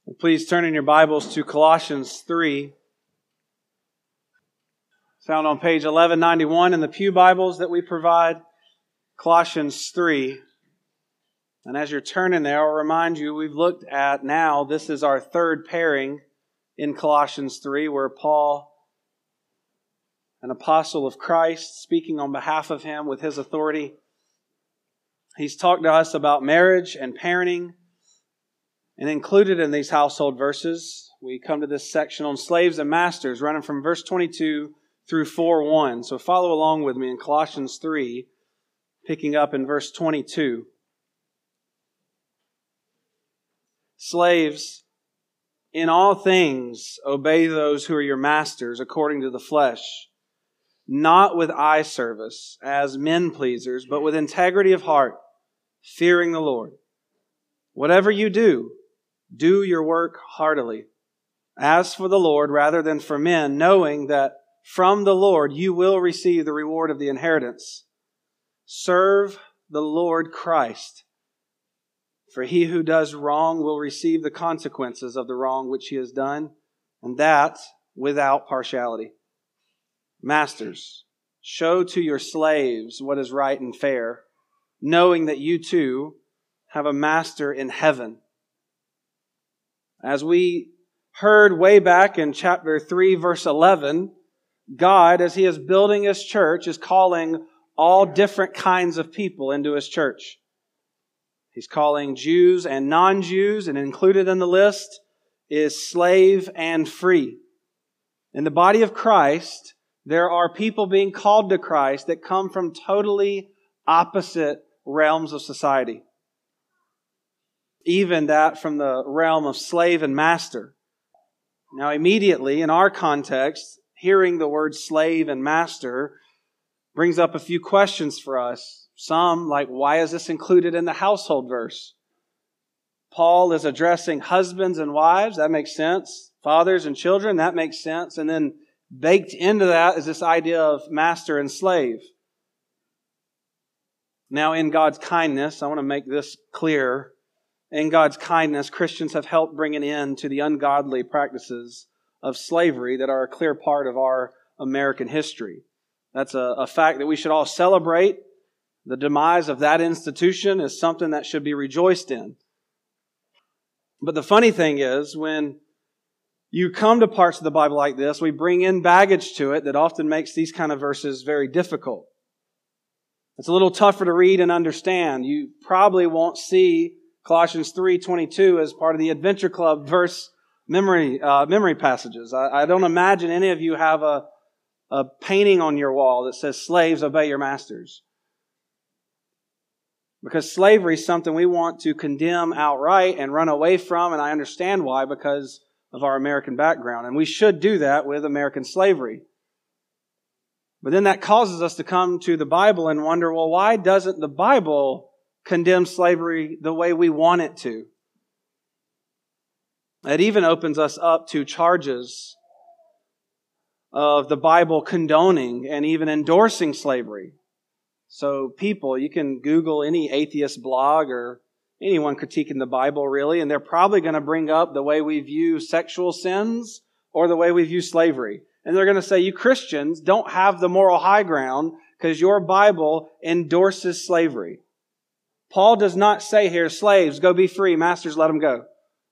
Please turn in your Bibles to Colossians 3, found on page 1191 in the Pew Bibles that we provide, Colossians 3. And as you're turning there, I'll remind you, we've looked at now, this is our third pairing in Colossians 3, where Paul, an apostle of Christ, speaking on behalf of him with his authority, he's talked to us about marriage and parenting. And included in these household verses, we come to this section on slaves and masters, running from verse 22 through 4:1. So follow along with me in Colossians 3, picking up in verse 22. Slaves, in all things obey those who are your masters according to the flesh, not with eye service as men pleasers, but with integrity of heart, fearing the Lord. Whatever you do your work heartily, as for the Lord rather than for men, knowing that from the Lord you will receive the reward of the inheritance. Serve the Lord Christ, for he who does wrong will receive the consequences of the wrong which he has done, and that without partiality. Masters, show to your slaves what is right and fair, knowing that you too have a master in heaven. As we heard way back in chapter 3, verse 11, God, as He is building His church, is calling all different kinds of people into His church. He's calling Jews and non-Jews, and included in the list is slave and free. In the body of Christ, there are people being called to Christ that come from totally opposite realms of society. Even that from the realm of slave and master. Now immediately, in our context, hearing the word slave and master brings up a few questions for us. Some, like, why is this included in the household verse? Paul is addressing husbands and wives, that makes sense. Fathers and children, that makes sense. And then baked into that is this idea of master and slave. Now in God's kindness, I want to make this clear. In God's kindness, Christians have helped bring an end to the ungodly practices of slavery that are a clear part of our American history. That's a fact that we should all celebrate. The demise of that institution is something that should be rejoiced in. But the funny thing is, when you come to parts of the Bible like this, we bring in baggage to it that often makes these kind of verses very difficult. It's a little tougher to read and understand. You probably won't see Colossians 3:22 as part of the Adventure Club verse memory passages. I don't imagine any of you have a painting on your wall that says, "Slaves, obey your masters." Because slavery is something we want to condemn outright and run away from, and I understand why, because of our American background. And we should do that with American slavery. But then that causes us to come to the Bible and wonder, well, why doesn't the Bible condemn slavery the way we want it to? It even opens us up to charges of the Bible condoning and even endorsing slavery. So people, you can Google any atheist blog or anyone critiquing the Bible really, and they're probably going to bring up the way we view sexual sins or the way we view slavery. And they're going to say, you Christians don't have the moral high ground because your Bible endorses slavery. Paul does not say here, slaves, go be free, masters, let them go.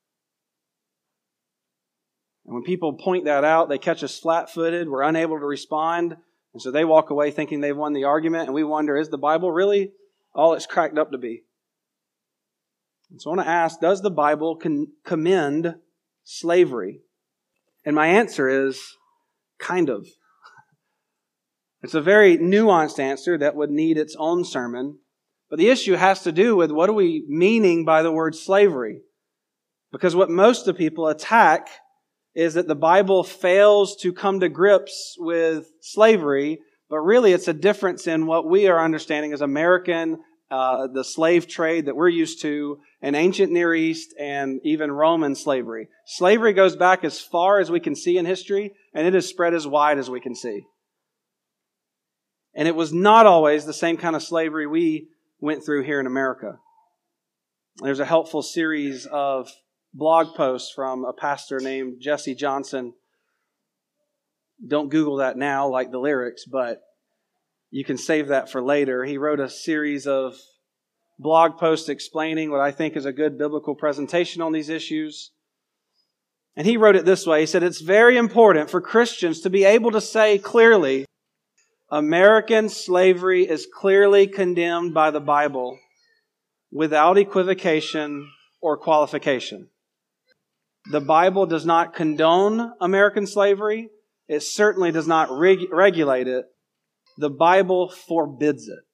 And when people point that out, they catch us flat-footed, we're unable to respond, and so they walk away thinking they've won the argument, and we wonder, is the Bible really all it's cracked up to be? And so I want to ask, does the Bible commend slavery? And my answer is, kind of. It's a very nuanced answer that would need its own sermon. But the issue has to do with what are we meaning by the word slavery? Because what most of people attack is that the Bible fails to come to grips with slavery, but really it's a difference in what we are understanding as American, the slave trade that we're used to, and ancient Near East, and even Roman slavery. Slavery goes back as far as we can see in history, and it has spread as wide as we can see. And it was not always the same kind of slavery we went through here in America. There's a helpful series of blog post from a pastor named Jesse Johnson. Don't Google that now, like the lyrics, but you can save that for later. He wrote a series of blog posts explaining what I think is a good biblical presentation on these issues. And he wrote it this way. He said, "It's very important for Christians to be able to say clearly, American slavery is clearly condemned by the Bible without equivocation or qualification. The Bible does not condone American slavery. It certainly does not regulate it. The Bible forbids it."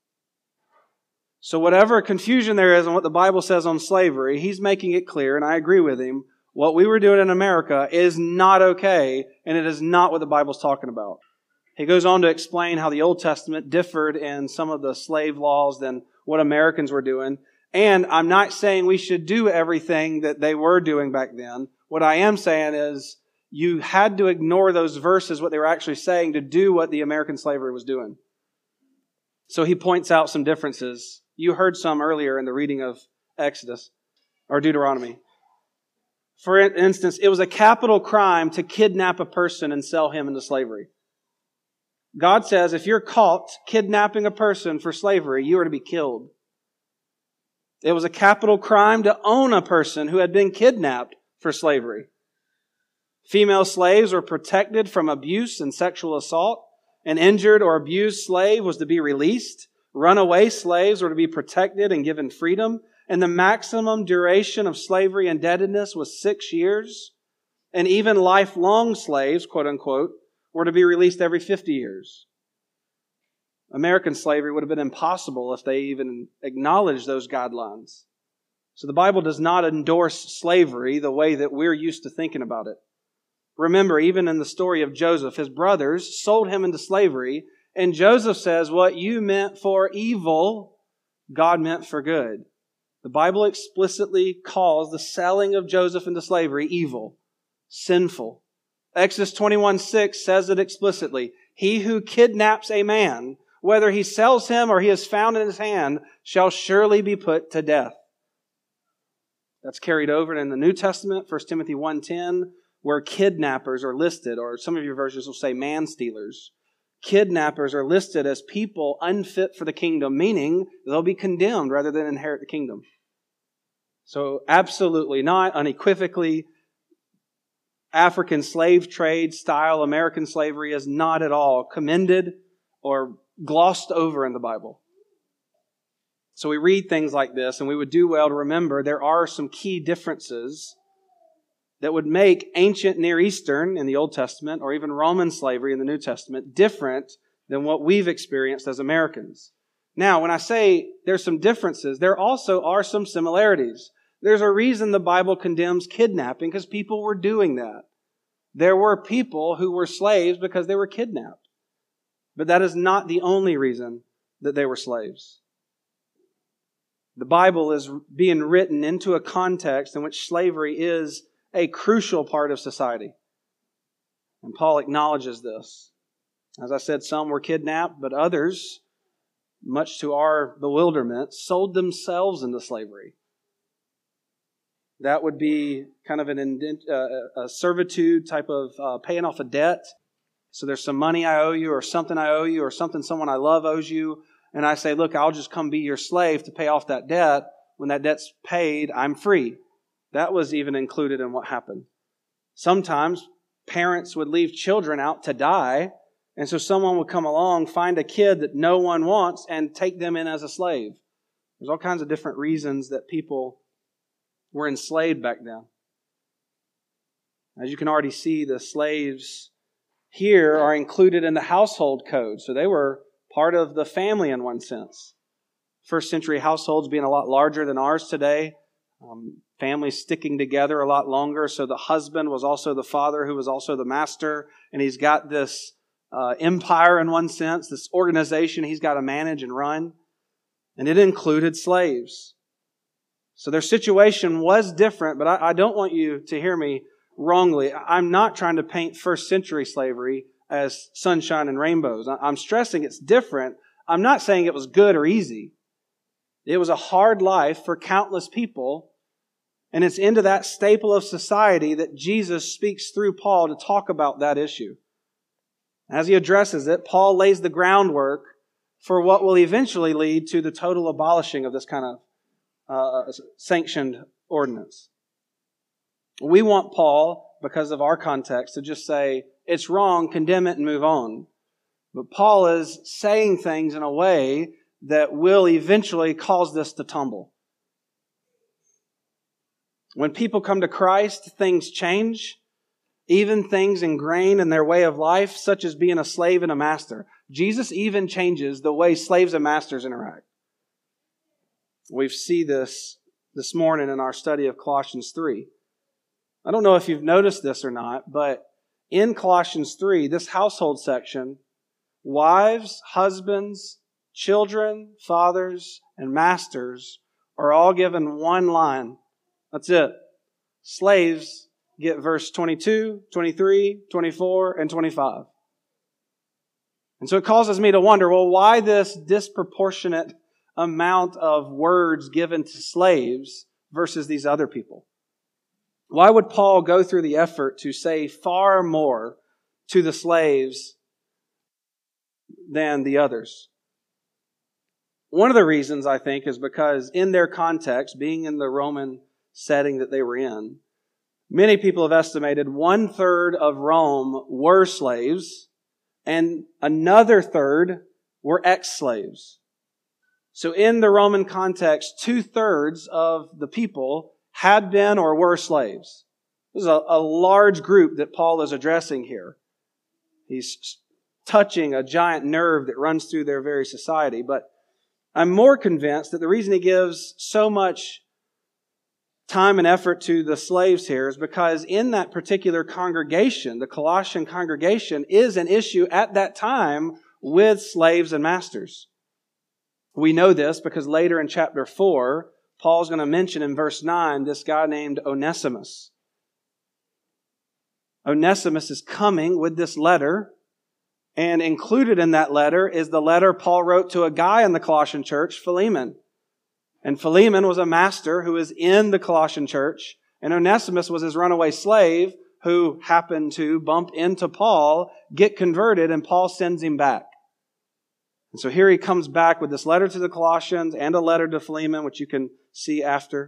So whatever confusion there is on what the Bible says on slavery, he's making it clear, and I agree with him, what we were doing in America is not okay, and it is not what the Bible's talking about. He goes on to explain how the Old Testament differed in some of the slave laws than what Americans were doing. And I'm not saying we should do everything that they were doing back then. What I am saying is you had to ignore those verses, what they were actually saying, to do what the American slavery was doing. So he points out some differences. You heard some earlier in the reading of Exodus or Deuteronomy. For instance, it was a capital crime to kidnap a person and sell him into slavery. God says if you're caught kidnapping a person for slavery, you are to be killed. It was a capital crime to own a person who had been kidnapped for slavery. Female slaves were protected from abuse and sexual assault. An injured or abused slave was to be released. Runaway slaves were to be protected and given freedom. And the maximum duration of slavery indebtedness was 6 years. And even lifelong slaves, quote unquote, were to be released every 50 years. American slavery would have been impossible if they even acknowledged those guidelines. So the Bible does not endorse slavery the way that we're used to thinking about it. Remember, even in the story of Joseph, his brothers sold him into slavery, and Joseph says, what you meant for evil, God meant for good. The Bible explicitly calls the selling of Joseph into slavery evil, sinful. Exodus 21:6 says it explicitly. He who kidnaps a man, whether he sells him or he is found in his hand, shall surely be put to death. That's carried over in the New Testament, 1 Timothy 1:10, where kidnappers are listed, or some of your versions will say man-stealers. Kidnappers are listed as people unfit for the kingdom, meaning they'll be condemned rather than inherit the kingdom. So absolutely not, unequivocally, African slave trade style American slavery is not at all commended or glossed over in the Bible. So we read things like this, and we would do well to remember there are some key differences that would make ancient Near Eastern in the Old Testament or even Roman slavery in the New Testament different than what we've experienced as Americans. Now, when I say there's some differences, there also are some similarities. There's a reason the Bible condemns kidnapping, because people were doing that. There were people who were slaves because they were kidnapped. But that is not the only reason that they were slaves. The Bible is being written into a context in which slavery is a crucial part of society. And Paul acknowledges this. As I said, some were kidnapped, but others, much to our bewilderment, sold themselves into slavery. That would be kind of a servitude type of paying off a debt. So there's some money I owe you, or something I owe you, or something someone I love owes you. And I say, look, I'll just come be your slave to pay off that debt. When that debt's paid, I'm free. That was even included in what happened. Sometimes parents would leave children out to die. And so someone would come along, find a kid that no one wants, and take them in as a slave. There's all kinds of different reasons that people were enslaved back then. As you can already see, the slaves here are included in the household code. So they were part of the family in one sense. First century households being a lot larger than ours today. Families sticking together a lot longer. So the husband was also the father who was also the master. And he's got this empire in one sense, this organization he's got to manage and run. And it included slaves. So their situation was different, but I don't want you to hear me wrongly. I'm not trying to paint first century slavery as sunshine and rainbows. I'm stressing it's different. I'm not saying it was good or easy. It was a hard life for countless people, And it's into that staple of society that Jesus speaks through Paul to talk about that issue. As he addresses it, Paul lays the groundwork for what will eventually lead to the total abolishing of this kind of sanctioned ordinance. We want Paul, because of our context, to just say, it's wrong, condemn it, and move on. But Paul is saying things in a way that will eventually cause this to tumble. When people come to Christ, things change. Even things ingrained in their way of life, such as being a slave and a master. Jesus even changes the way slaves and masters interact. We see this morning in our study of Colossians 3. I don't know if you've noticed this or not, but in Colossians 3, this household section, wives, husbands, children, fathers, and masters are all given one line. That's it. Slaves get verse 22, 23, 24, and 25. And so it causes me to wonder, well, why this disproportionate amount of words given to slaves versus these other people? Why would Paul go through the effort to say far more to the slaves than the others? One of the reasons, I think, is because in their context, being in the Roman setting that they were in, many people have estimated 1/3 of Rome were slaves and another third were ex-slaves. So in the Roman context, 2/3 of the people had been or were slaves. This is a large group that Paul is addressing here. He's touching a giant nerve that runs through their very society. But I'm more convinced that the reason he gives so much time and effort to the slaves here is because in that particular congregation, the Colossian congregation is an issue at that time with slaves and masters. We know this because later in chapter 4, Paul's going to mention in verse 9 this guy named Onesimus. Onesimus is coming with this letter, and included in that letter is the letter Paul wrote to a guy in the Colossian church, Philemon. And Philemon was a master who was in the Colossian church, and Onesimus was his runaway slave who happened to bump into Paul, get converted, and Paul sends him back. And so here he comes back with this letter to the Colossians and a letter to Philemon, which you can see after.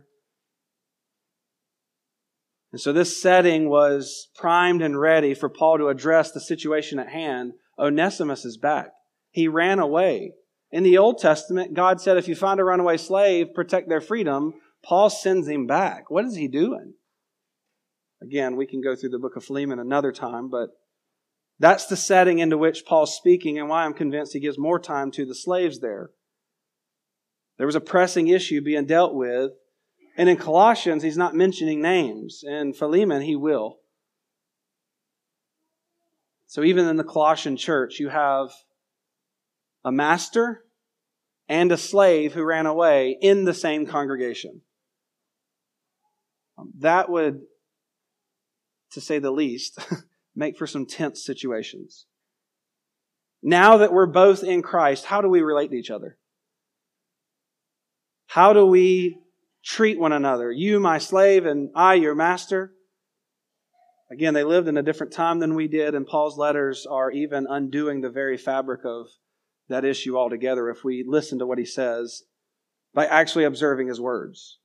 And so this setting was primed and ready for Paul to address the situation at hand. Onesimus is back. He ran away. In the Old Testament, God said, if you find a runaway slave, protect their freedom. Paul sends him back. What is he doing? Again, we can go through the book of Philemon another time, but that's the setting into which Paul's speaking and why I'm convinced he gives more time to the slaves there. There was a pressing issue being dealt with, and in Colossians, he's not mentioning names. In Philemon, he will. So even in the Colossian church, you have a master and a slave who ran away in the same congregation. That would, to say the least, make for some tense situations. Now that we're both in Christ, how do we relate to each other? How do we treat one another? You, my slave, and I, your master. Again, they lived in a different time than we did, and Paul's letters are even undoing the very fabric of that issue altogether if we listen to what he says by actually observing his words.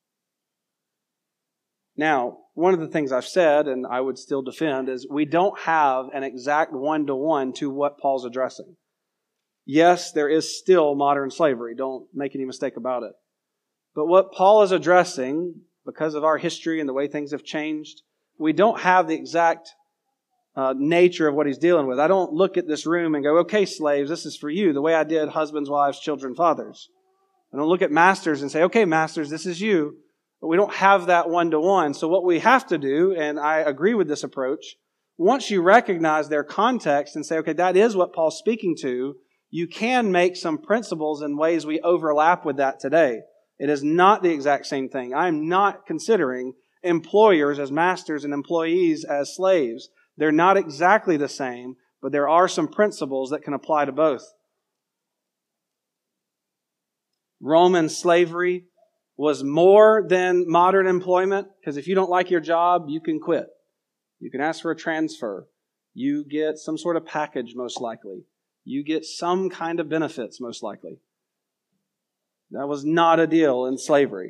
Now, one of the things I've said, and I would still defend, is we don't have an exact one-to-one to what Paul's addressing. Yes, there is still modern slavery. Don't make any mistake about it. But what Paul is addressing, because of our history and the way things have changed, we don't have the exact nature of what he's dealing with. I don't look at this room and go, okay, slaves, this is for you, the way I did husbands, wives, children, fathers. I don't look at masters and say, okay, masters, this is you. But we don't have that one-to-one. So what we have to do, and I agree with this approach, once you recognize their context and say, okay, that is what Paul's speaking to, you can make some principles and ways we overlap with that today. It is not the exact same thing. I'm not considering employers as masters and employees as slaves. They're not exactly the same, but there are some principles that can apply to both. Roman slavery was more than modern employment, because if you don't like your job, you can quit. You can ask for a transfer. You get some sort of package, most likely. You get some kind of benefits, most likely. That was not a deal in slavery.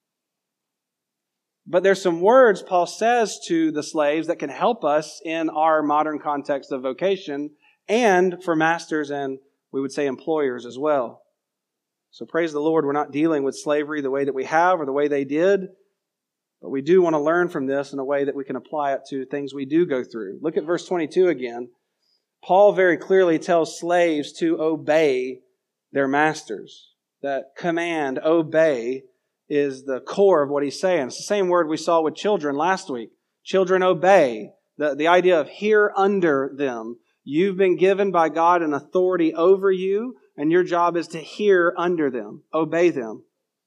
But there's some words Paul says to the slaves that can help us in our modern context of vocation and for masters and, we would say, employers as well. So praise the Lord, we're not dealing with slavery the way that we have or the way they did, but we do want to learn from this in a way that we can apply it to things we do go through. Look at verse 22 again. Paul very clearly tells slaves to obey their masters. That command, obey, is the core of what he's saying. It's the same word we saw with children last week. Children, obey. The idea of hear under them. You've been given by God an authority over you, and your job is to hear under them, obey them.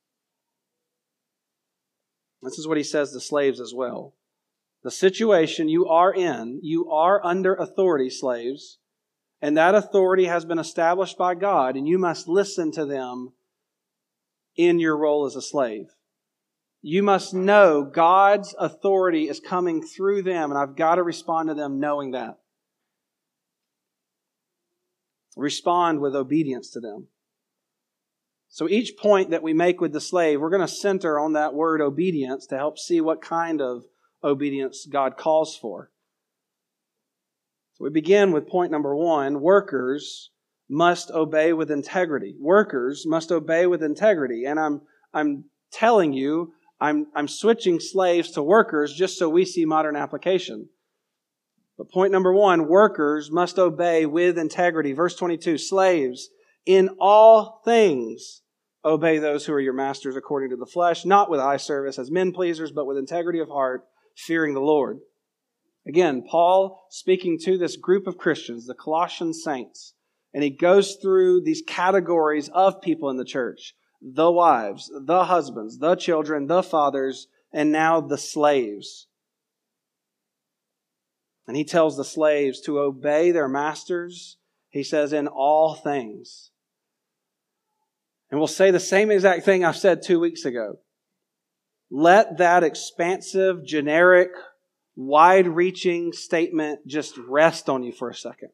This is what he says to slaves as well. The situation you are in, you are under authority, slaves, and that authority has been established by God, and you must listen to them in your role as a slave. You must know God's authority is coming through them, and I've got to respond to them knowing that. Respond with obedience to them. So each point that we make with the slave, we're going to center on that word obedience to help see what kind of obedience God calls for. So we begin with point number 1. Workers must obey with integrity. Workers must obey with integrity. And I'm telling you, I'm switching slaves to workers just so we see modern application. But point number 1, workers must obey with integrity. Verse 22, slaves, in all things obey those who are your masters according to the flesh, not with eye service as men pleasers, but with integrity of heart, fearing the Lord. Again, Paul speaking to this group of Christians, the Colossian saints, and he goes through these categories of people in the church. The wives, the husbands, the children, the fathers, and now the slaves. And he tells the slaves to obey their masters, he says, in all things. And we'll say the same exact thing I said 2 weeks ago. Let that expansive, generic, wide-reaching statement just rest on you for a second.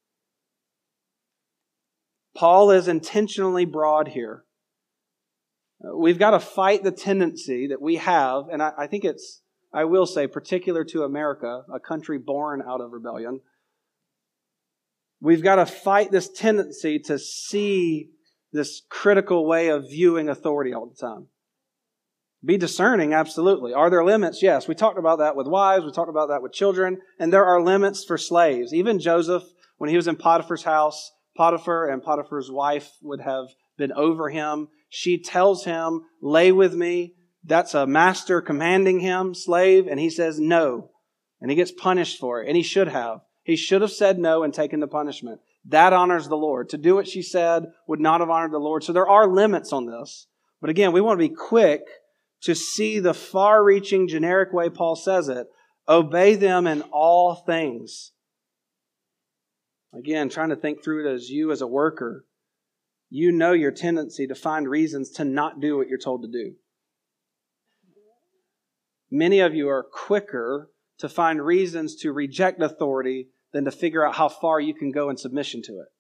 Paul is intentionally broad here. We've got to fight the tendency that we have, and I think it's, I will say, particular to America, a country born out of rebellion. We've got to fight this tendency to see this critical way of viewing authority all the time. Be discerning, absolutely. Are there limits? Yes. We talked about that with wives. We talked about that with children. And there are limits for slaves. Even Joseph, when he was in Potiphar's house, Potiphar and Potiphar's wife would have been over him. She tells him, lay with me. That's a master commanding him, slave. And he says no. And he gets punished for it. And he should have. He should have said no and taken the punishment. That honors the Lord. To do what she said would not have honored the Lord. So there are limits on this. But again, we want to be quick to see the far-reaching, generic way Paul says it. Obey them in all things. Again, trying to think through it as you as a worker. You know your tendency to find reasons to not do what you're told to do. Many of you are quicker to find reasons to reject authority than to figure out how far you can go in submission to it.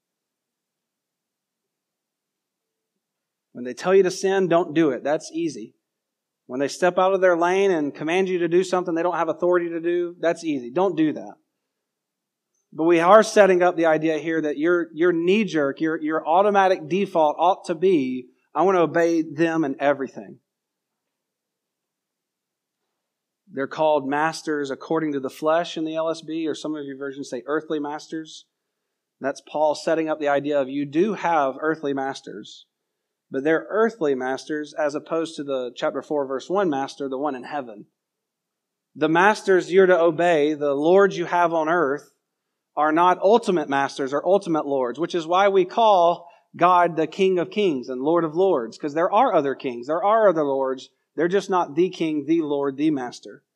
When they tell you to sin, don't do it. That's easy. When they step out of their lane and command you to do something they don't have authority to do, that's easy. Don't do that. But we are setting up the idea here that your knee-jerk, your automatic default ought to be, I want to obey them in everything. They're called masters according to the flesh in the LSB, or some of your versions say earthly masters. That's Paul setting up the idea of you do have earthly masters, but they're earthly masters as opposed to the chapter 4, verse 1 master, the one in heaven. The masters you're to obey, the lords you have on earth, are not ultimate masters or ultimate lords, which is why we call God the King of Kings and Lord of Lords, because there are other kings, there are other lords. They're just not the king, the Lord, the master.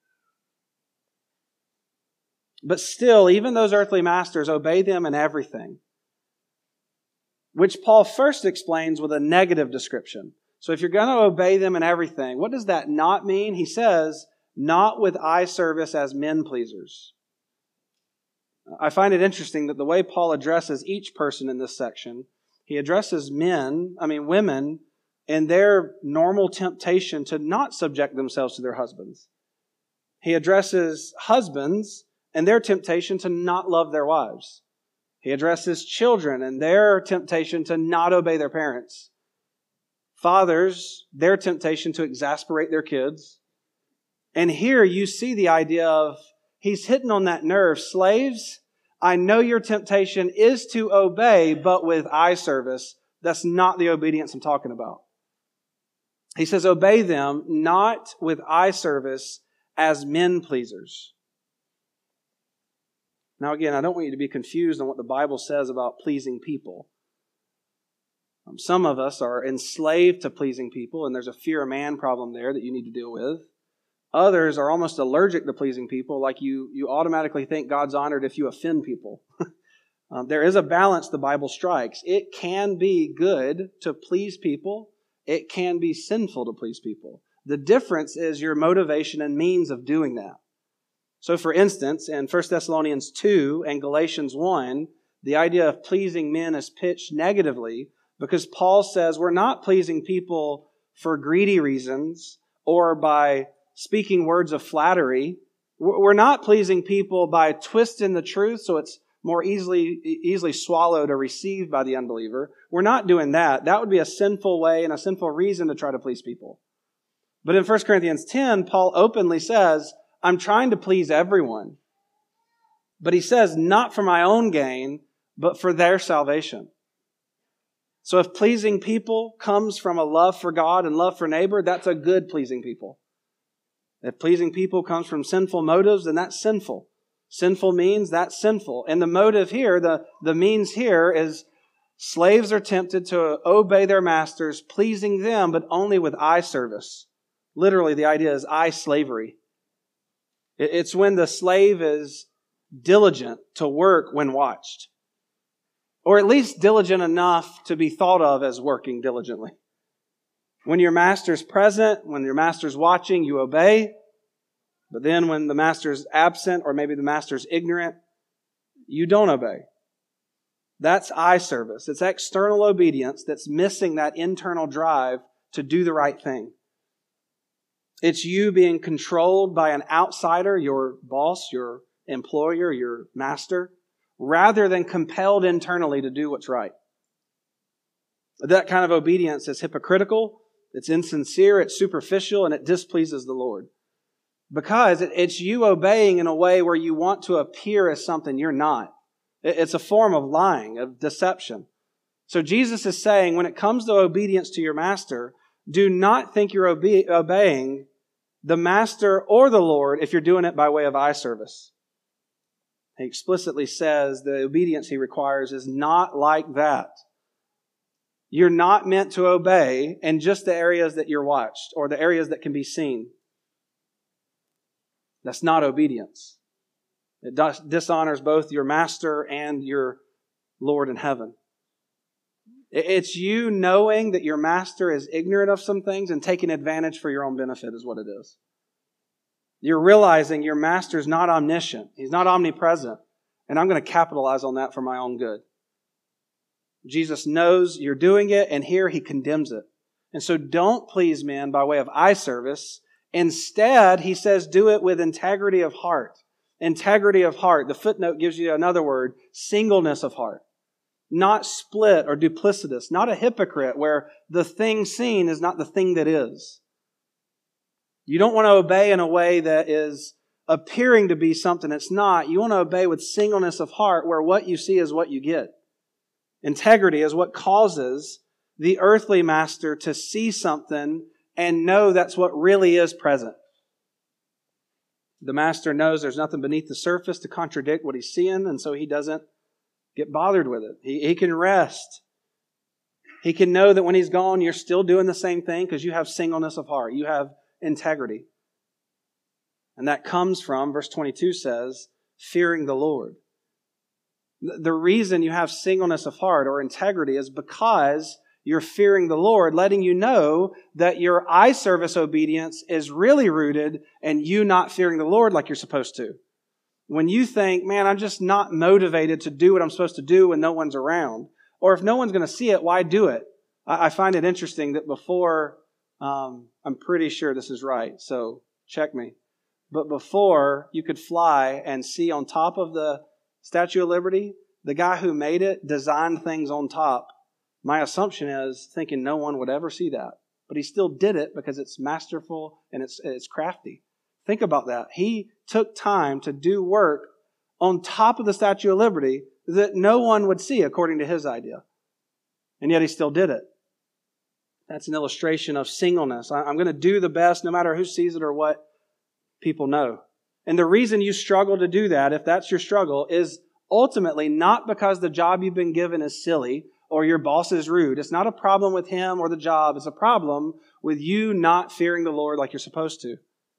But still, even those earthly masters, obey them in everything. Which Paul first explains with a negative description. So if you're going to obey them in everything, what does that not mean? He says, not with eye service as men pleasers. I find it interesting that the way Paul addresses each person in this section, he addresses women, and their normal temptation to not subject themselves to their husbands. He addresses husbands and their temptation to not love their wives. He addresses children and their temptation to not obey their parents. Fathers, their temptation to exasperate their kids. And here you see the idea of, he's hitting on that nerve. Slaves, I know your temptation is to obey, but with eye service. That's not the obedience I'm talking about. He says, obey them, not with eye service as men pleasers. Now again, I don't want you to be confused on what the Bible says about pleasing people. Some of us are enslaved to pleasing people, and there's a fear of man problem there that you need to deal with. Others are almost allergic to pleasing people, like you automatically think God's honored if you offend people. There is a balance the Bible strikes. It can be good to please people. It can be sinful to please people. The difference is your motivation and means of doing that. So for instance, in 1 Thessalonians 2 and Galatians 1, the idea of pleasing men is pitched negatively because Paul says we're not pleasing people for greedy reasons or by speaking words of flattery. We're not pleasing people by twisting the truth so it's more easily swallowed or received by the unbeliever. We're not doing that. That would be a sinful way and a sinful reason to try to please people. But in 1 Corinthians 10, Paul openly says, I'm trying to please everyone. But he says, not for my own gain, but for their salvation. So if pleasing people comes from a love for God and love for neighbor, that's a good pleasing people. If pleasing people comes from sinful motives, then that's sinful. Sinful means that's sinful. And the motive here, the means here is slaves are tempted to obey their masters, pleasing them, but only with eye service. Literally, the idea is eye slavery. It's when the slave is diligent to work when watched. Or at least diligent enough to be thought of as working diligently. When your master's present, when your master's watching, you obey. But then when the master's absent, or maybe the master's ignorant, you don't obey. That's eye service. It's external obedience that's missing that internal drive to do the right thing. It's you being controlled by an outsider, your boss, your employer, your master, rather than compelled internally to do what's right. That kind of obedience is hypocritical, it's insincere, it's superficial, and it displeases the Lord. Because it's you obeying in a way where you want to appear as something you're not. It's a form of lying, of deception. So Jesus is saying, when it comes to obedience to your master, do not think you're obeying the master or the Lord if you're doing it by way of eye service. He explicitly says the obedience he requires is not like that. You're not meant to obey in just the areas that you're watched or the areas that can be seen. That's not obedience. It dishonors both your master and your Lord in heaven. It's you knowing that your master is ignorant of some things and taking advantage for your own benefit is what it is. You're realizing your master's not omniscient. He's not omnipresent. And I'm going to capitalize on that for my own good. Jesus knows you're doing it, and here he condemns it. And so don't please men by way of eye service. Instead, he says, do it with integrity of heart. Integrity of heart. The footnote gives you another word, singleness of heart. Not split or duplicitous. Not a hypocrite where the thing seen is not the thing that is. You don't want to obey in a way that is appearing to be something it's not. You want to obey with singleness of heart where what you see is what you get. Integrity is what causes the earthly master to see something and know that's what really is present. The master knows there's nothing beneath the surface to contradict what he's seeing, and so he doesn't get bothered with it. He can rest. He can know that when he's gone, you're still doing the same thing because you have singleness of heart. You have integrity. And that comes from, verse 22 says, fearing the Lord. The reason you have singleness of heart or integrity is because You're fearing the Lord, letting you know that your eye service obedience is really rooted in you not fearing the Lord like you're supposed to. When you think, man, I'm just not motivated to do what I'm supposed to do when no one's around. Or if no one's going to see it, why do it? I find it interesting that before, I'm pretty sure this is right, so check me. But before you could fly and see on top of the Statue of Liberty, the guy who made it designed things on top. My assumption is thinking no one would ever see that. But he still did it because it's masterful and it's crafty. Think about that. He took time to do work on top of the Statue of Liberty that no one would see according to his idea. And yet he still did it. That's an illustration of singleness. I'm going to do the best no matter who sees it or what people know. And the reason you struggle to do that, if that's your struggle, is ultimately not because the job you've been given is silly or your boss is rude. It's not a problem with him or the job. It's a problem with you not fearing the Lord like you're supposed to.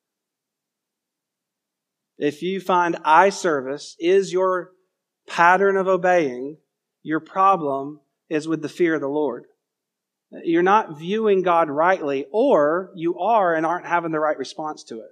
If you find eye service is your pattern of obeying, your problem is with the fear of the Lord. You're not viewing God rightly, or you are and aren't having the right response to it.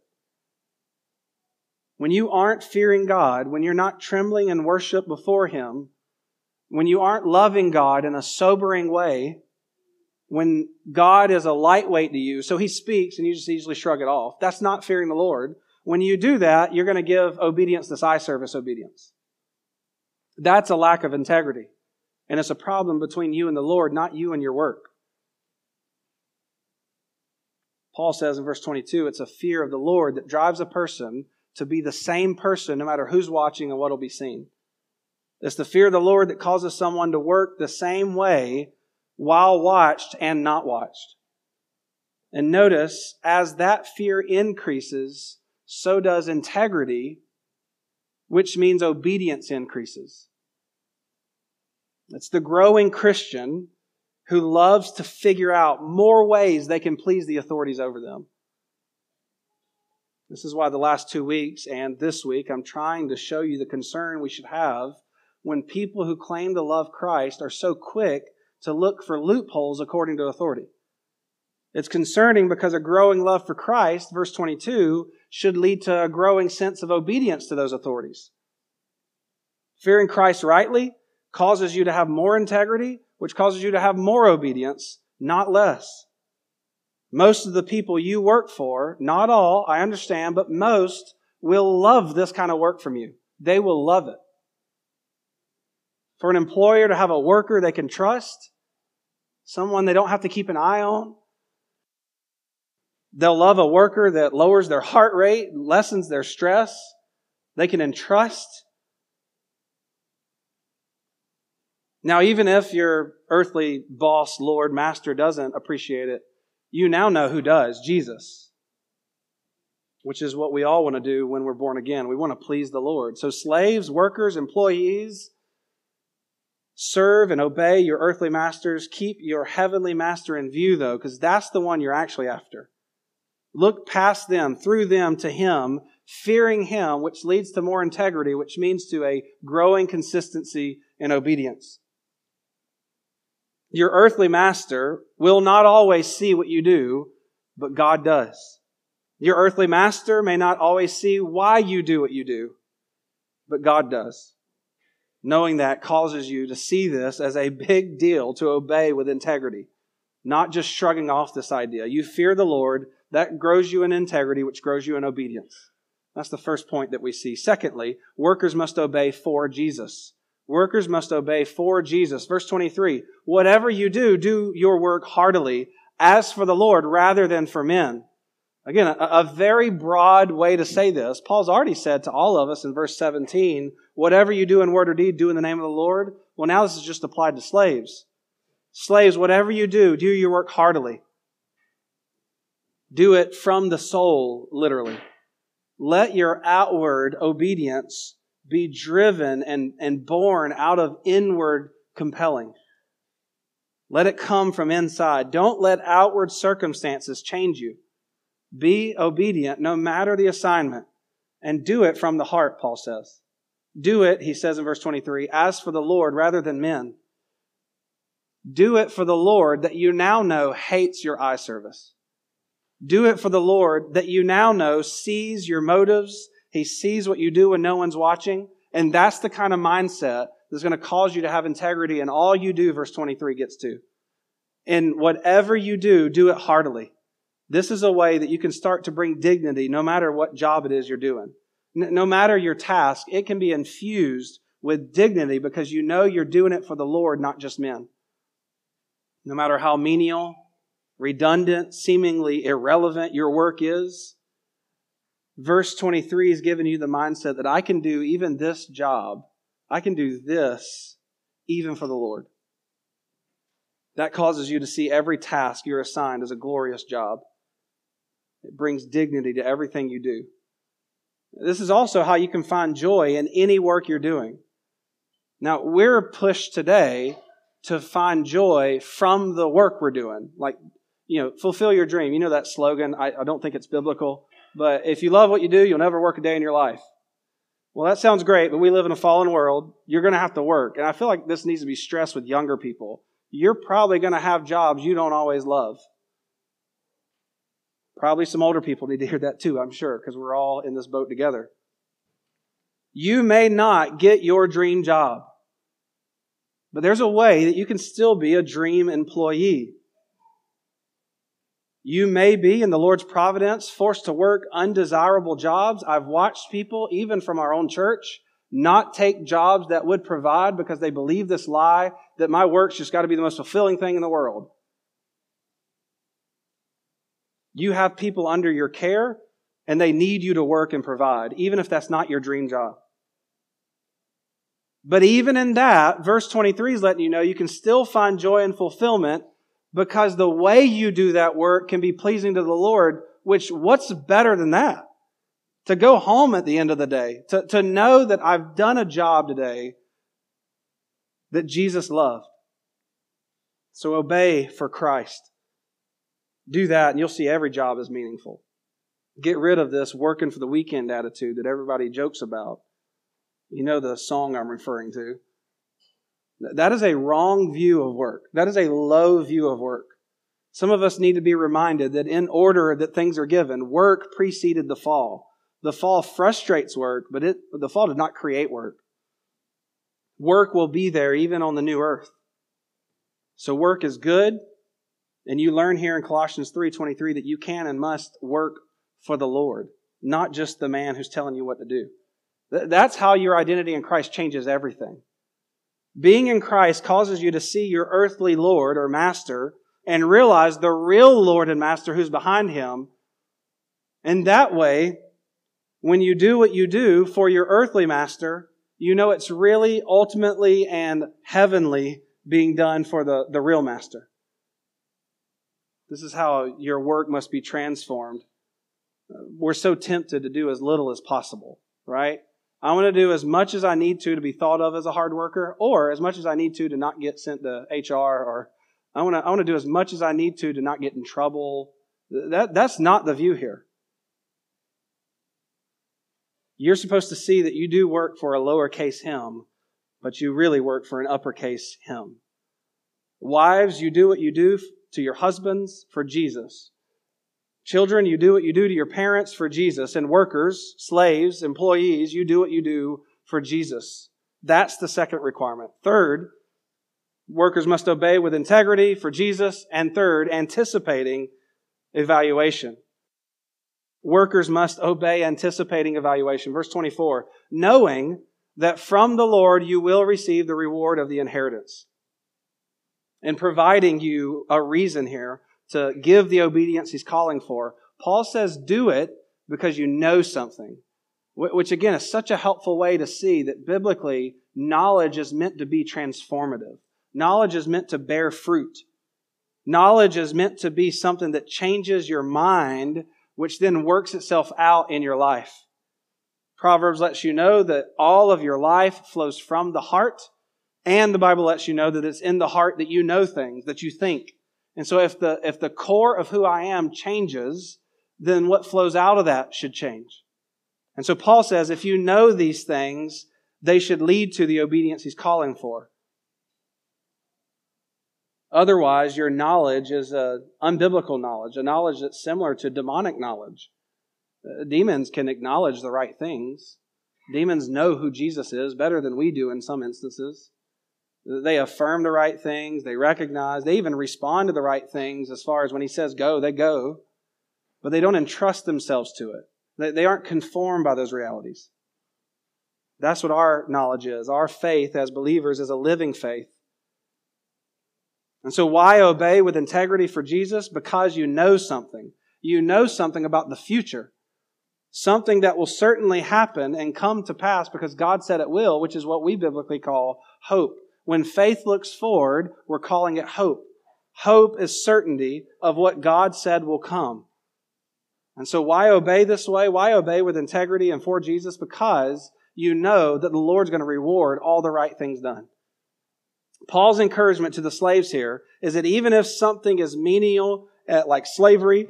When you aren't fearing God, when you're not trembling in worship before Him, when you aren't loving God in a sobering way, when God is a lightweight to you, so He speaks and you just easily shrug it off, that's not fearing the Lord. When you do that, you're going to give obedience this eye service obedience. That's a lack of integrity. And it's a problem between you and the Lord, not you and your work. Paul says in verse 22, it's a fear of the Lord that drives a person to be the same person no matter who's watching and what will be seen. It's the fear of the Lord that causes someone to work the same way while watched and not watched. And notice, as that fear increases, so does integrity, which means obedience increases. It's the growing Christian who loves to figure out more ways they can please the authorities over them. This is why the last 2 weeks and this week I'm trying to show you the concern we should have when people who claim to love Christ are so quick to look for loopholes according to authority. It's concerning because a growing love for Christ, verse 22, should lead to a growing sense of obedience to those authorities. Fearing Christ rightly causes you to have more integrity, which causes you to have more obedience, not less. Most of the people you work for, not all, I understand, but most will love this kind of work from you. They will love it. For an employer to have a worker they can trust, someone they don't have to keep an eye on, they'll love a worker that lowers their heart rate, lessens their stress, they can entrust. Now, even if your earthly boss, Lord, master doesn't appreciate it, you now know who does, Jesus, which is what we all want to do when we're born again. We want to please the Lord. So slaves, workers, employees, serve and obey your earthly masters. Keep your heavenly master in view, though, because that's the one you're actually after. Look past them, through them to Him, fearing Him, which leads to more integrity, which means to a growing consistency in obedience. Your earthly master will not always see what you do, but God does. Your earthly master may not always see why you do what you do, but God does. Knowing that causes you to see this as a big deal to obey with integrity, not just shrugging off this idea. You fear the Lord, that grows you in integrity, which grows you in obedience. That's the first point that we see. Secondly, workers must obey for Jesus. Workers must obey for Jesus. Verse 23, whatever you do, do your work heartily, as for the Lord rather than for men. Again, a very broad way to say this. Paul's already said to all of us in verse 17, whatever you do in word or deed, do in the name of the Lord. Well, now this is just applied to slaves. Slaves, whatever you do your work heartily. Do it from the soul, literally. Let your outward obedience be driven and born out of inward compelling. Let it come from inside. Don't let outward circumstances change you. Be obedient no matter the assignment, and do it from the heart, Paul says. Do it, he says in verse 23, as for the Lord rather than men. Do it for the Lord that you now know hates your eye service. Do it for the Lord that you now know sees your motives. He sees what you do when no one's watching. And that's the kind of mindset that's going to cause you to have integrity in all you do, verse 23 gets to. In whatever you do, do it heartily. This is a way that you can start to bring dignity no matter what job it is you're doing. No matter your task, it can be infused with dignity because you know you're doing it for the Lord, not just men. No matter how menial, redundant, seemingly irrelevant your work is, verse 23 is giving you the mindset that I can do even this job. I can do this even for the Lord. That causes you to see every task you're assigned as a glorious job. It brings dignity to everything you do. This is also how you can find joy in any work you're doing. Now, we're pushed today to find joy from the work we're doing. Like, fulfill your dream. You know that slogan. I don't think it's biblical. But if you love what you do, you'll never work a day in your life. Well, that sounds great, but we live in a fallen world. You're going to have to work. And I feel like this needs to be stressed with younger people. You're probably going to have jobs you don't always love. Probably some older people need to hear that too, I'm sure, because we're all in this boat together. You may not get your dream job, but there's a way that you can still be a dream employee. You may be, in the Lord's providence, forced to work undesirable jobs. I've watched people, even from our own church, not take jobs that would provide because they believe this lie that my work's just got to be the most fulfilling thing in the world. You have people under your care, and they need you to work and provide, even if that's not your dream job. But even in that, verse 23 is letting you know you can still find joy and fulfillment because the way you do that work can be pleasing to the Lord, which what's better than that? To go home at the end of the day, to know that I've done a job today that Jesus loved. So obey for Christ. Do that and you'll see every job is meaningful. Get rid of this working for the weekend attitude that everybody jokes about. You know the song I'm referring to. That is a wrong view of work. That is a low view of work. Some of us need to be reminded that in order that things are given, work preceded the fall. The fall frustrates work, but the fall did not create work. Work will be there even on the new earth. So work is good. And you learn here in Colossians 3:23 that you can and must work for the Lord, not just the man who's telling you what to do. That's how your identity in Christ changes everything. Being in Christ causes you to see your earthly Lord or master and realize the real Lord and master who's behind him. And that way, when you do what you do for your earthly master, you know it's really ultimately and heavenly being done for the real master. This is how your work must be transformed. We're so tempted to do as little as possible, right? I want to do as much as I need to be thought of as a hard worker, or as much as I need to not get sent to HR, or I want to do as much as I need to not get in trouble. That's not the view here. You're supposed to see that you do work for a lowercase him, but you really work for an uppercase him. Wives, you do what you do to your husbands for Jesus. Children, you do what you do to your parents for Jesus. And workers, slaves, employees, you do what you do for Jesus. That's the second requirement. Third, workers must obey with integrity for Jesus. And third, anticipating evaluation. Workers must obey anticipating evaluation. Verse 24, knowing that from the Lord you will receive the reward of the inheritance. And providing you a reason here to give the obedience He's calling for. Paul says do it because you know something. Which again is such a helpful way to see that biblically knowledge is meant to be transformative. Knowledge is meant to bear fruit. Knowledge is meant to be something that changes your mind, which then works itself out in your life. Proverbs lets you know that all of your life flows from the heart. And the Bible lets you know that it's in the heart that you know things, that you think. And so if the core of who I am changes, then what flows out of that should change. And so Paul says, if you know these things, they should lead to the obedience he's calling for. Otherwise, your knowledge is an unbiblical knowledge, a knowledge that's similar to demonic knowledge. Demons can acknowledge the right things. Demons know who Jesus is better than we do in some instances. They affirm the right things. They recognize. They even respond to the right things as far as when He says go, they go. But they don't entrust themselves to it. They aren't conformed by those realities. That's what our knowledge is. Our faith as believers is a living faith. And so why obey with integrity for Jesus? Because you know something. You know something about the future. Something that will certainly happen and come to pass because God said it will, which is what we biblically call hope. When faith looks forward, we're calling it hope. Hope is certainty of what God said will come. And so why obey this way? Why obey with integrity and for Jesus? Because you know that the Lord's going to reward all the right things done. Paul's encouragement to the slaves here is that even if something is menial, like slavery,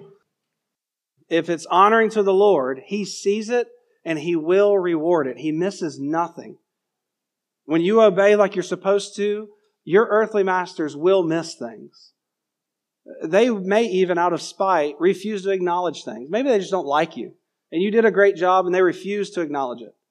if it's honoring to the Lord, He sees it and He will reward it. He misses nothing. When you obey like you're supposed to, your earthly masters will miss things. They may even out of spite refuse to acknowledge things. Maybe they just don't like you. And you did a great job and they refuse to acknowledge it.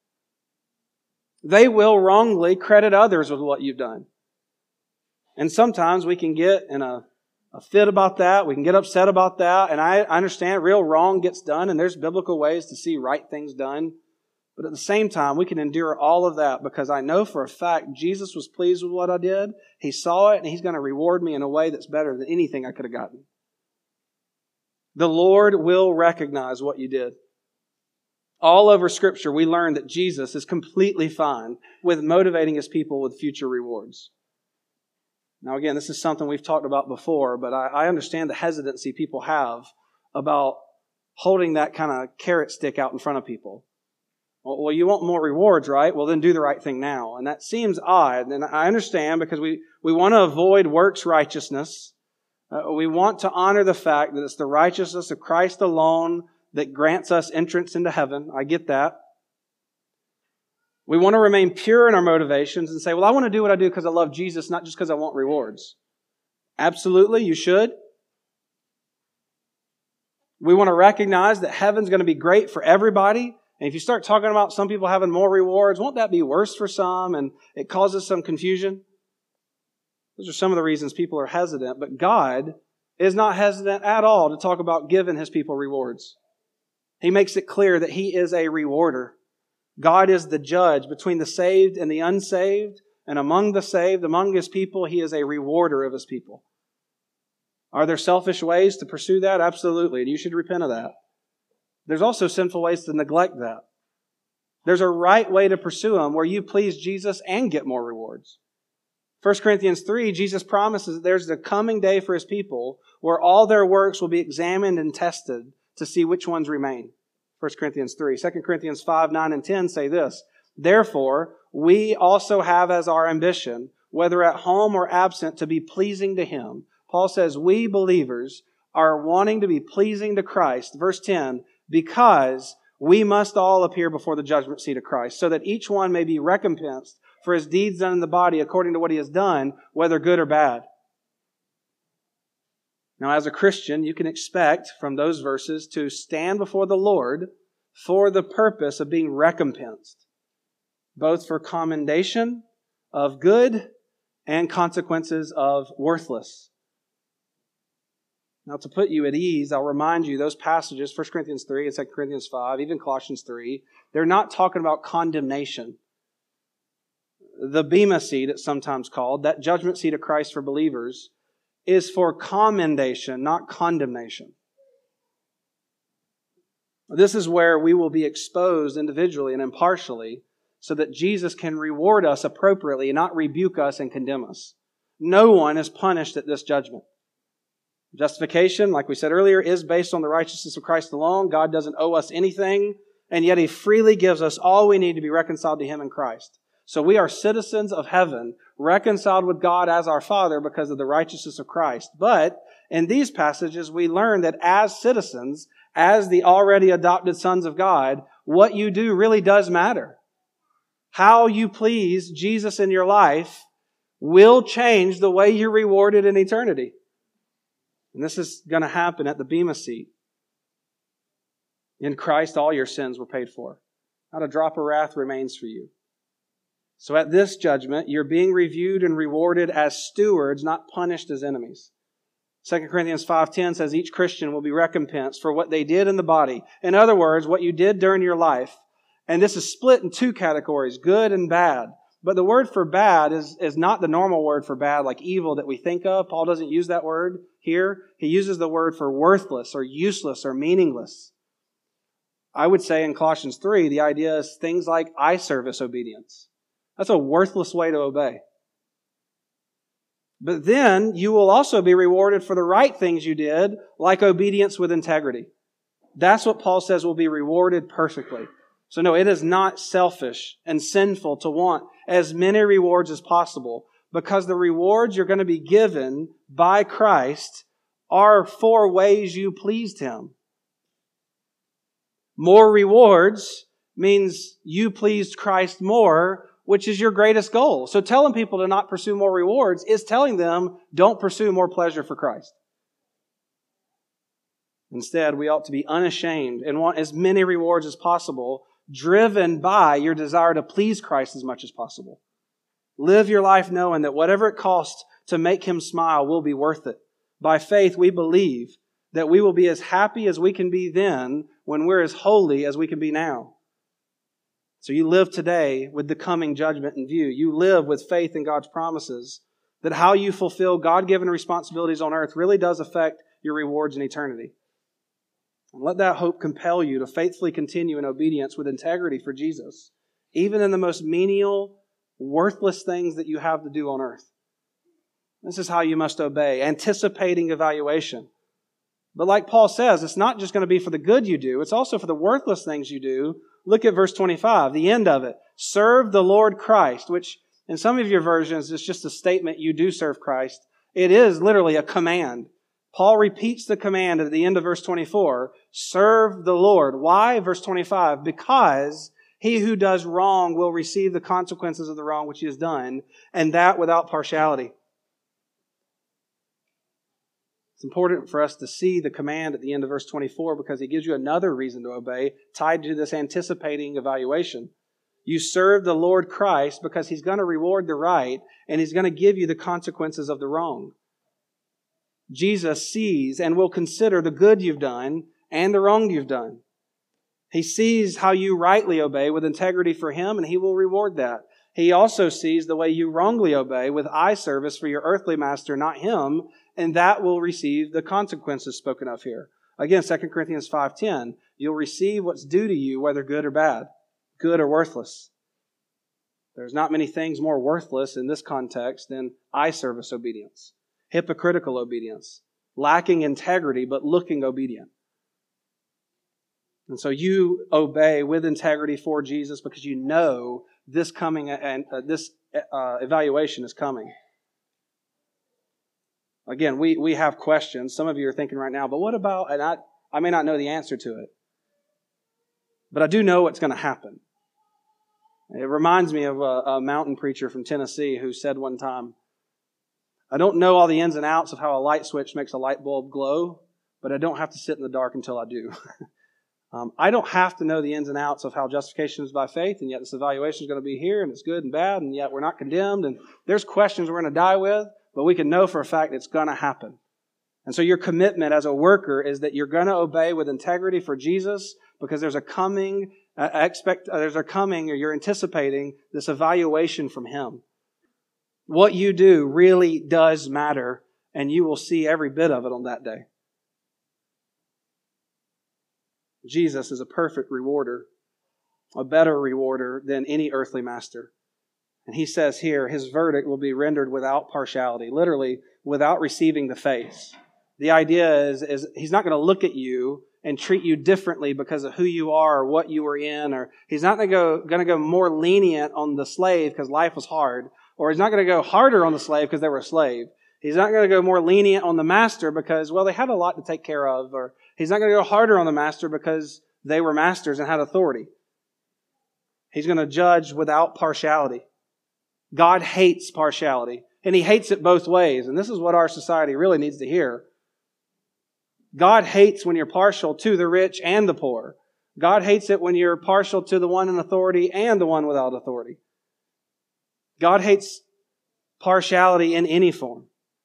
They will wrongly credit others with what you've done. And sometimes we can get in a fit about that. We can get upset about that. And I understand real wrong gets done and there's biblical ways to see right things done. But at the same time, we can endure all of that because I know for a fact Jesus was pleased with what I did. He saw it and He's going to reward me in a way that's better than anything I could have gotten. The Lord will recognize what you did. All over Scripture, we learn that Jesus is completely fine with motivating His people with future rewards. Now again, this is something we've talked about before, but I understand the hesitancy people have about holding that kind of carrot stick out in front of people. Well, you want more rewards, right? Well, then do the right thing now. And that seems odd. And I understand because we want to avoid works righteousness. We want to honor the fact that it's the righteousness of Christ alone that grants us entrance into heaven. I get that. We want to remain pure in our motivations and say, well, I want to do what I do because I love Jesus, not just because I want rewards. Absolutely, you should. We want to recognize that heaven's going to be great for everybody. And if you start talking about some people having more rewards, won't that be worse for some? And it causes some confusion. Those are some of the reasons people are hesitant. But God is not hesitant at all to talk about giving His people rewards. He makes it clear that He is a rewarder. God is the judge between the saved and the unsaved. And among the saved, among His people, He is a rewarder of His people. Are there selfish ways to pursue that? Absolutely. And you should repent of that. There's also sinful ways to neglect that. There's a right way to pursue them where you please Jesus and get more rewards. 1 Corinthians 3, Jesus promises that there's a coming day for His people where all their works will be examined and tested to see which ones remain. 1 Corinthians 3. 2 Corinthians 5, 9, and 10 say this. Therefore, we also have as our ambition, whether at home or absent, to be pleasing to Him. Paul says we believers are wanting to be pleasing to Christ. Verse 10, because we must all appear before the judgment seat of Christ, so that each one may be recompensed for his deeds done in the body according to what he has done, whether good or bad. Now, as a Christian, you can expect from those verses to stand before the Lord for the purpose of being recompensed, both for commendation of good and consequences of worthless. Now, to put you at ease, I'll remind you, those passages, 1 Corinthians 3 and 2 Corinthians 5, even Colossians 3, they're not talking about condemnation. The Bema seat, it's sometimes called, that judgment seat of Christ for believers, is for commendation, not condemnation. This is where we will be exposed individually and impartially so that Jesus can reward us appropriately and not rebuke us and condemn us. No one is punished at this judgment. Justification, like we said earlier, is based on the righteousness of Christ alone. God doesn't owe us anything, and yet He freely gives us all we need to be reconciled to Him in Christ. So we are citizens of heaven, reconciled with God as our Father because of the righteousness of Christ. But in these passages, we learn that as citizens, as the already adopted sons of God, what you do really does matter. How you please Jesus in your life will change the way you're rewarded in eternity. And this is going to happen at the Bema seat. In Christ, all your sins were paid for. Not a drop of wrath remains for you. So at this judgment, you're being reviewed and rewarded as stewards, not punished as enemies. 2 Corinthians 5:10 says each Christian will be recompensed for what they did in the body. In other words, what you did during your life. And this is split in two categories, good and bad. But the word for bad is not the normal word for bad, like evil that we think of. Paul doesn't use that word here. He uses the word for worthless or useless or meaningless. I would say in Colossians 3, the idea is things like eye service obedience. That's a worthless way to obey. But then you will also be rewarded for the right things you did, like obedience with integrity. That's what Paul says will be rewarded perfectly. So no, it is not selfish and sinful to want as many rewards as possible, because the rewards you're going to be given by Christ are for ways you pleased Him. More rewards means you pleased Christ more, which is your greatest goal. So telling people to not pursue more rewards is telling them don't pursue more pleasure for Christ. Instead, we ought to be unashamed and want as many rewards as possible, driven by your desire to please Christ as much as possible. Live your life knowing that whatever it costs to make Him smile will be worth it. By faith, we believe that we will be as happy as we can be then when we're as holy as we can be now. So you live today with the coming judgment in view. You live with faith in God's promises that how you fulfill God-given responsibilities on earth really does affect your rewards in eternity. And let that hope compel you to faithfully continue in obedience with integrity for Jesus, even in the most menial, worthless things that you have to do on earth. This is how you must obey, anticipating evaluation. But like Paul says, it's not just going to be for the good you do, it's also for the worthless things you do. Look at verse 25, the end of it. Serve the Lord Christ, which in some of your versions is just a statement you do serve Christ. It is literally a command. Paul repeats the command at the end of verse 24. Serve the Lord. Why? Verse 25. Because he who does wrong will receive the consequences of the wrong which he has done, and that without partiality. It's important for us to see the command at the end of verse 24 because he gives you another reason to obey tied to this anticipating evaluation. You serve the Lord Christ because He's going to reward the right and He's going to give you the consequences of the wrong. Jesus sees and will consider the good you've done and the wrong you've done. He sees how you rightly obey with integrity for Him, and He will reward that. He also sees the way you wrongly obey with eye service for your earthly master, not Him, and that will receive the consequences spoken of here. Again, 2 Corinthians 5:10, you'll receive what's due to you, whether good or bad, good or worthless. There's not many things more worthless in this context than eye service obedience, hypocritical obedience, lacking integrity but looking obedient. And so you obey with integrity for Jesus because you know this coming and this evaluation is coming. Again, we have questions. Some of you are thinking right now, but what about, and I may not know the answer to it, but I do know what's going to happen. It reminds me of a mountain preacher from Tennessee who said one time, I don't know all the ins and outs of how a light switch makes a light bulb glow, but I don't have to sit in the dark until I do. I don't have to know the ins and outs of how justification is by faith, and yet this evaluation is going to be here, and it's good and bad, and yet we're not condemned, and there's questions we're going to die with, but we can know for a fact it's going to happen. And so your commitment as a worker is that you're going to obey with integrity for Jesus because there's a coming, or you're anticipating this evaluation from Him. What you do really does matter, and you will see every bit of it on that day. Jesus is a perfect rewarder, a better rewarder than any earthly master. And He says here, His verdict will be rendered without partiality, literally without receiving the face. The idea is He's not going to look at you and treat you differently because of who you are or what you were in, or He's not going to go more lenient on the slave because life was hard, or He's not going to go harder on the slave because they were a slave. He's not going to go more lenient on the master because, well, they had a lot to take care of, or He's not going to go harder on the master because they were masters and had authority. He's going to judge without partiality. God hates partiality. And He hates it both ways. And this is what our society really needs to hear. God hates when you're partial to the rich and the poor. God hates it when you're partial to the one in authority and the one without authority. God hates partiality in any form.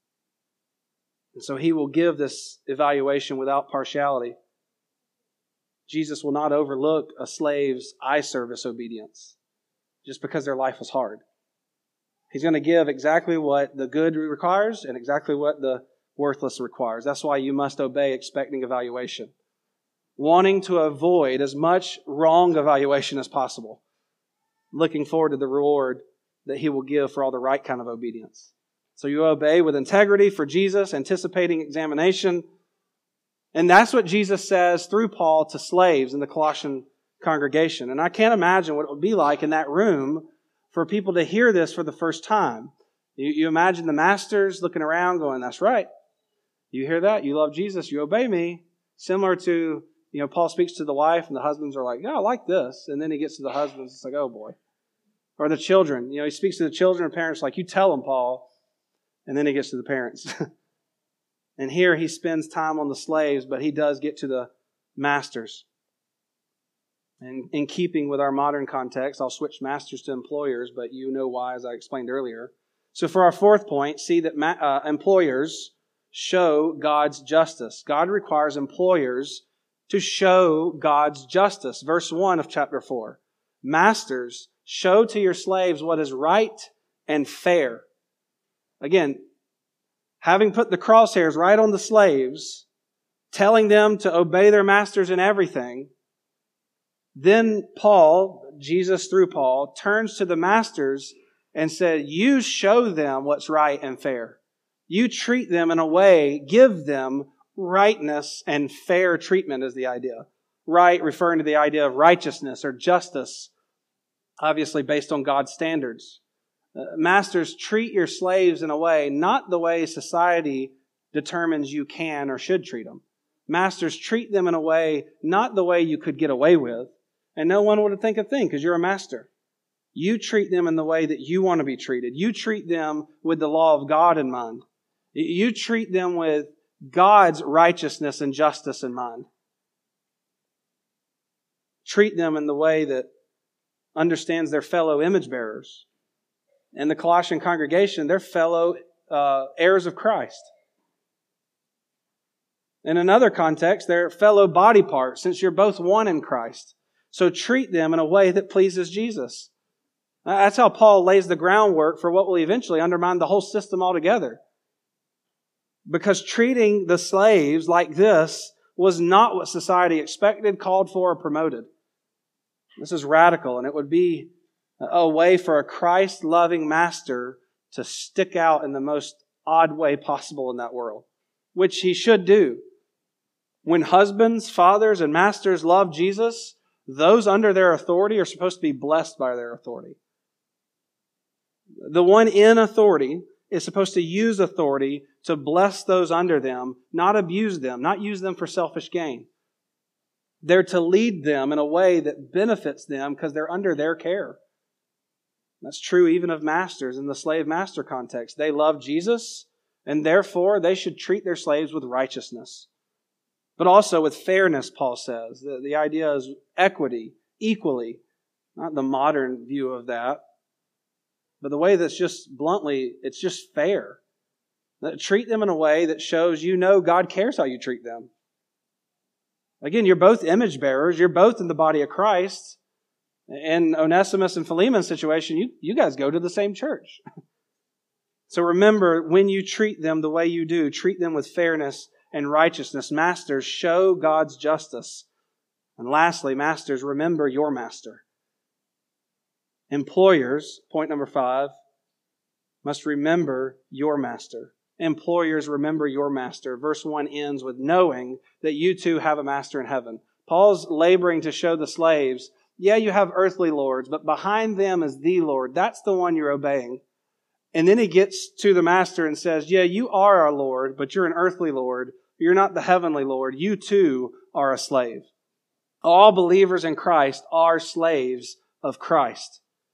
And so He will give this evaluation without partiality. Jesus will not overlook a slave's eye service obedience just because their life was hard. He's going to give exactly what the good requires and exactly what the worthless requires. That's why you must obey expecting evaluation, wanting to avoid as much wrong evaluation as possible, looking forward to the reward that He will give for all the right kind of obedience. So you obey with integrity for Jesus, anticipating examination. And that's what Jesus says through Paul to slaves in the Colossian congregation. And I can't imagine what it would be like in that room for people to hear this for the first time. You imagine the masters looking around going, that's right. You hear that? You love Jesus. You obey me. Similar to, Paul speaks to the wife and the husbands are like, yeah, I like this. And then he gets to the husbands. It's like, oh boy. Or the children. He speaks to the children and parents like, you tell them, Paul. And then he gets to the parents. And here he spends time on the slaves, but he does get to the masters. And in keeping with our modern context, I'll switch masters to employers, but you know why, as I explained earlier. So for our fourth point, see that employers show God's justice. God requires employers to show God's justice. Verse 1 of chapter 4. Masters, show to your slaves what is right and fair. Again, having put the crosshairs right on the slaves, telling them to obey their masters in everything, then Paul, Jesus through Paul, turns to the masters and said, you show them what's right and fair. You treat them in a way, give them rightness and fair treatment is the idea. Right, referring to the idea of righteousness or justice, obviously based on God's standards. Masters, treat your slaves in a way, not the way society determines you can or should treat them. Masters, treat them in a way, not the way you could get away with. And no one would think a thing because you're a master. You treat them in the way that you want to be treated. You treat them with the law of God in mind. You treat them with God's righteousness and justice in mind. Treat them in the way that understands their fellow image bearers. And the Colossian congregation, they're fellow heirs of Christ. In another context, they're fellow body parts, since you're both one in Christ. So treat them in a way that pleases Jesus. That's how Paul lays the groundwork for what will eventually undermine the whole system altogether. Because treating the slaves like this was not what society expected, called for, or promoted. This is radical, and it would be a way for a Christ-loving master to stick out in the most odd way possible in that world, which he should do. When husbands, fathers, and masters love Jesus, those under their authority are supposed to be blessed by their authority. The one in authority is supposed to use authority to bless those under them, not abuse them, not use them for selfish gain. They're to lead them in a way that benefits them because they're under their care. That's true even of masters in the slave-master context. They love Jesus, and therefore they should treat their slaves with righteousness. But also with fairness, Paul says. The idea is equity, equally. Not the modern view of that. But the way that's just bluntly, it's just fair. Treat them in a way that shows you know God cares how you treat them. Again, you're both image bearers. You're both in the body of Christ. In Onesimus and Philemon's situation, you guys go to the same church. So remember, when you treat them the way you do, treat them with fairness and righteousness. Masters, show God's justice. And lastly, masters, remember your master. Employers, point number 5, must remember your master. Employers, remember your master. Verse 1 ends with knowing that you too have a master in heaven. Paul's laboring to show the slaves, yeah, you have earthly lords, but behind them is the Lord. That's the one you're obeying. And then he gets to the master and says, yeah, you are our Lord, but you're an earthly Lord. You're not the heavenly Lord. You too are a slave. All believers in Christ are slaves of Christ.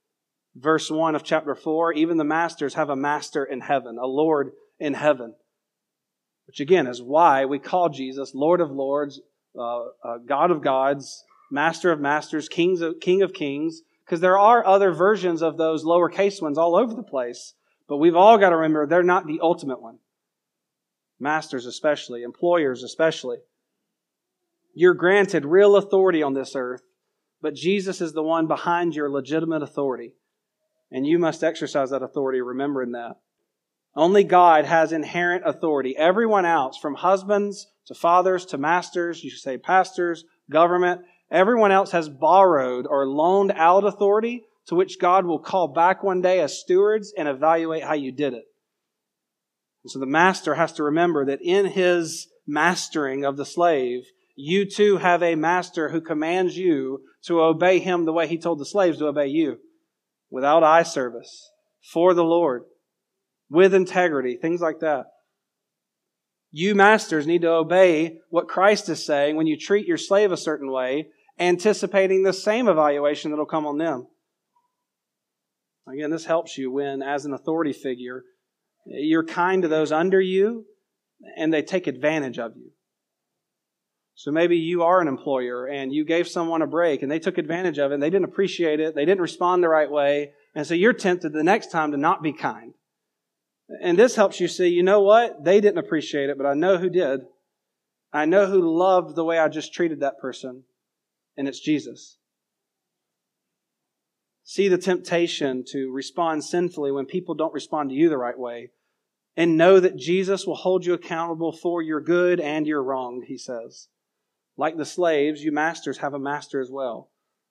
Verse 1 of chapter 4, even the masters have a master in heaven, a Lord in heaven. Which again is why we call Jesus Lord of Lords, God of gods, Master of masters, King of kings, because there are other versions of those lowercase ones all over the place. But we've all got to remember they're not the ultimate one. Masters especially, employers especially. You're granted real authority on this earth, but Jesus is the one behind your legitimate authority. And you must exercise that authority remembering that. Only God has inherent authority. Everyone else, from husbands to fathers to masters, you should say pastors, government, everyone else has borrowed or loaned out authority to which God will call back one day as stewards and evaluate how you did it. And so the master has to remember that in his mastering of the slave, you too have a master who commands you to obey him the way he told the slaves to obey you. Without eye service, for the Lord, with integrity, things like that. You masters need to obey what Christ is saying when you treat your slave a certain way, anticipating the same evaluation that will come on them. Again, this helps you when, as an authority figure, you're kind to those under you and they take advantage of you. So maybe you are an employer and you gave someone a break and they took advantage of it and they didn't appreciate it, they didn't respond the right way, and so you're tempted the next time to not be kind. And this helps you see, you know what? They didn't appreciate it, but I know who did. I know who loved the way I just treated that person, and it's Jesus. See the temptation to respond sinfully when people don't respond to you the right way, and know that Jesus will hold you accountable for your good and your wrong, he says. Like the slaves, you masters have a master as well.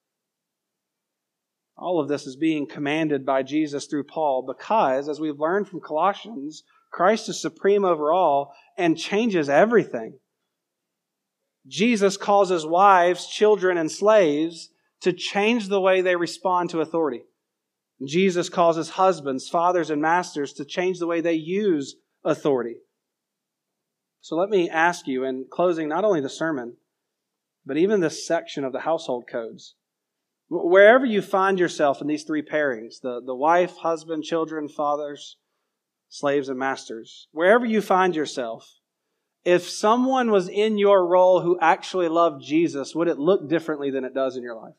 All of this is being commanded by Jesus through Paul because, as we've learned from Colossians, Christ is supreme over all and changes everything. Jesus causes wives, children, and slaves to change the way they respond to authority. Jesus causes husbands, fathers, and masters to change the way they use authority. So let me ask you, in closing not only the sermon, but even this section of the household codes, wherever you find yourself in these three pairings, the wife, husband, children, fathers, slaves, and masters, wherever you find yourself, if someone was in your role who actually loved Jesus, would it look differently than it does in your life?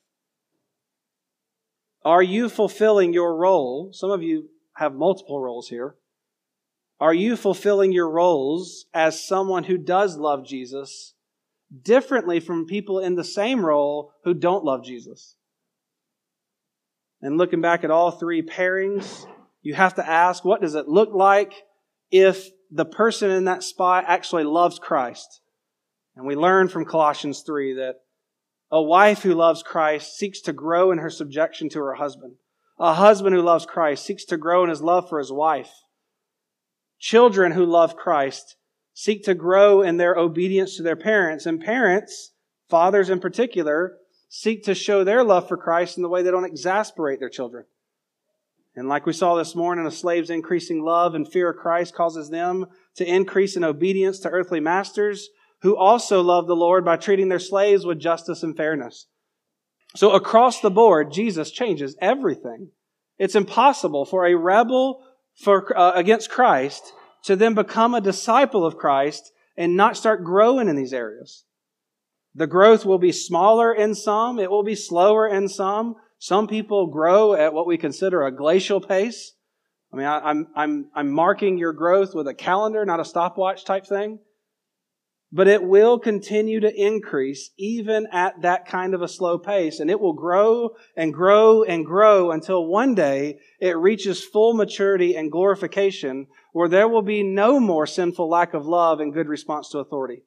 Are you fulfilling your role? Some of you have multiple roles here. Are you fulfilling your roles as someone who does love Jesus differently from people in the same role who don't love Jesus? And looking back at all three pairings, you have to ask, what does it look like if the person in that spot actually loves Christ? And we learn from Colossians 3 that a wife who loves Christ seeks to grow in her subjection to her husband. A husband who loves Christ seeks to grow in his love for his wife. Children who love Christ seek to grow in their obedience to their parents. And parents, fathers in particular, seek to show their love for Christ in the way they don't exasperate their children. And like we saw this morning, a slave's increasing love and fear of Christ causes them to increase in obedience to earthly masters who also love the Lord by treating their slaves with justice and fairness. So across the board, Jesus changes everything. It's impossible for a rebel against Christ to then become a disciple of Christ and not start growing in these areas. The growth will be smaller in some. It will be slower in some. Some people grow at what we consider a glacial pace. I mean, I'm marking your growth with a calendar, not a stopwatch type thing. But it will continue to increase even at that kind of a slow pace. And it will grow and grow and grow until one day it reaches full maturity and glorification where there will be no more sinful lack of love and good response to authority.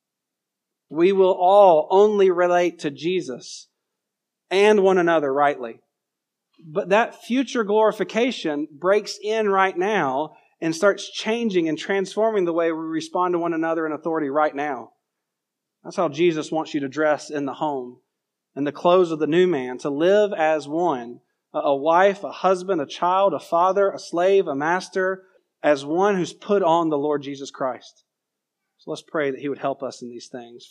We will all only relate to Jesus and one another rightly. But that future glorification breaks in right now and starts changing and transforming the way we respond to one another in authority right now. That's how Jesus wants you to dress in the home, in the clothes of the new man, to live as one, a wife, a husband, a child, a father, a slave, a master, as one who's put on the Lord Jesus Christ. So let's pray that He would help us in these things.